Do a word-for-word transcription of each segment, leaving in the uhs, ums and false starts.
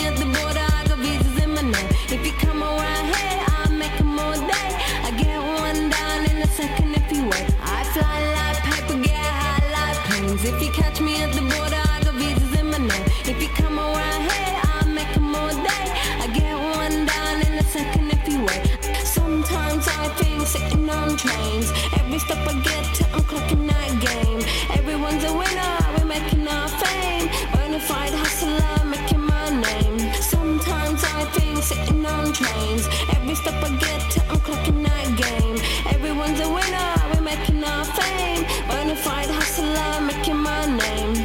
me at the border, I got visas in my name. If you come around here, I'll make them all day. I get one down in a second if you wait. I fly like paper, get high like planes. If you catch me at the border, I got visas in my name. If you come around here, I'll make them all day. I get one down in a second if you wait. Sometimes I think sitting on trains. Every step I get to, I'm clocking that game. Everyone's a winner, we're making our fame. Bonafide hustler, making my name. Sometimes I think sitting on trains. Every step I get to, I'm clocking that game. Everyone's a winner, we're making our fame. Bonafide hustler, making my name.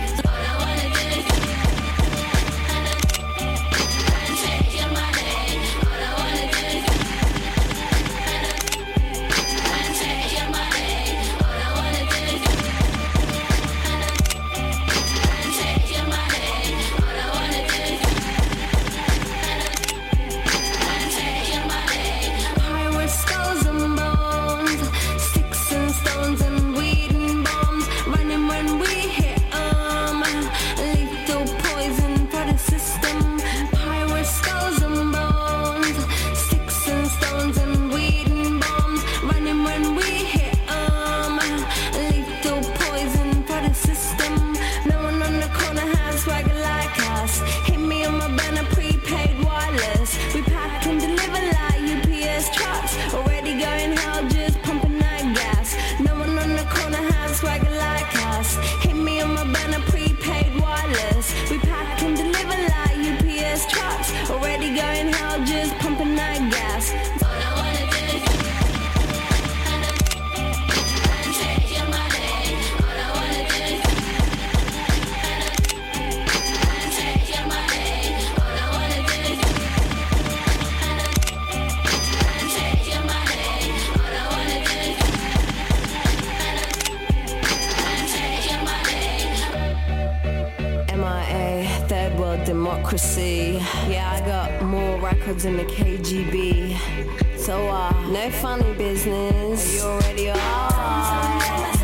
Democracy. Yeah, I got more records than the K G B. So, uh, no funny business. You already are.